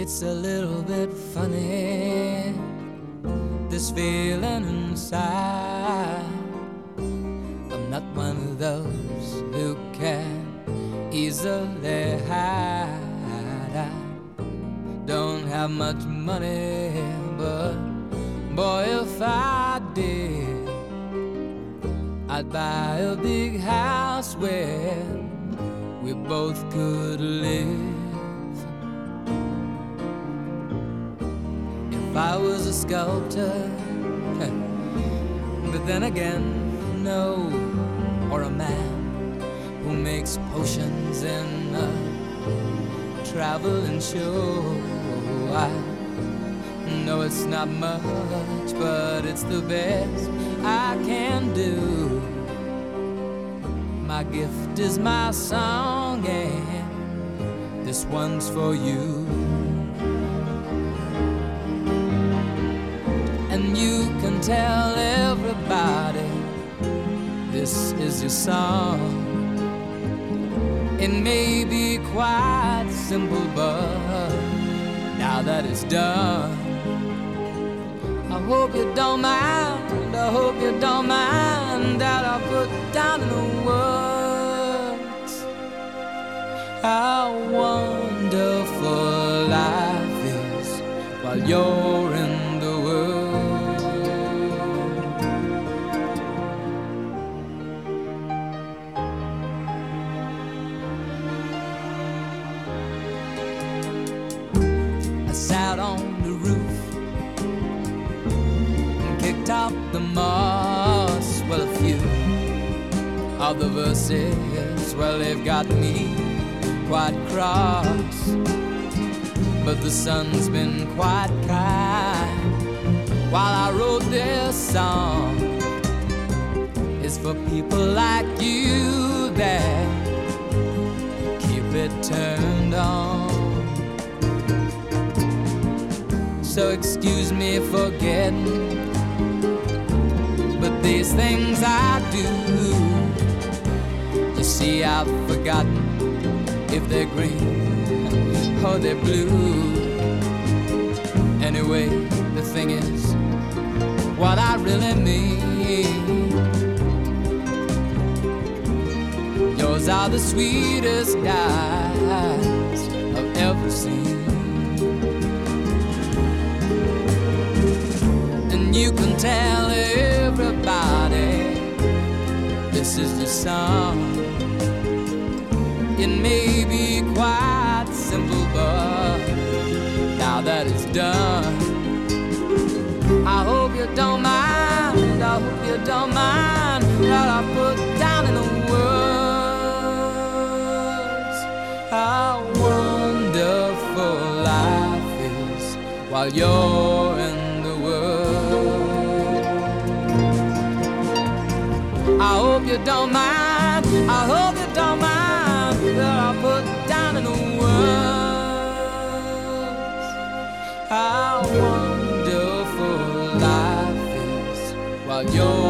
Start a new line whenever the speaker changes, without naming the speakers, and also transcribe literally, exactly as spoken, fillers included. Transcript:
It's a little bit funny, this feeling inside. I'm not one of those who can easily hide. I don't have much money, but boy, if I did, I'd buy a big house where we both could live. If I was a sculptor, but then again, no, or a man who makes potions in a traveling show. I know it's not much, but it's the best I can do. My gift is my song, and this one's for you. And you can tell everybody this is your song. It may be quite simple, but now that it's done, I hope you don't mind, I hope you don't mind that I put down in the words how wonderful life is while you're in the world. I sat on the roof and kicked out the moss. Well, a few of the verses, well, they've got me quite cross, but the sun's been quite kind while I wrote this song. It's for people like you that keep it turned on. So excuse me for getting, but these things I do, you see, I've forgotten if they're green or they're blue. Anyway, the thing is, what I really mean, yours are the sweetest eyes I've ever seen. And you can tell everybody this is your song. It may be quite simple, but now that it's done, I hope you don't mind, I hope you don't mind that I put down in the words how wonderful life is while you're in the world. I hope you don't mind, I hope you don't mind that I put down in the words how wonderful life is while you're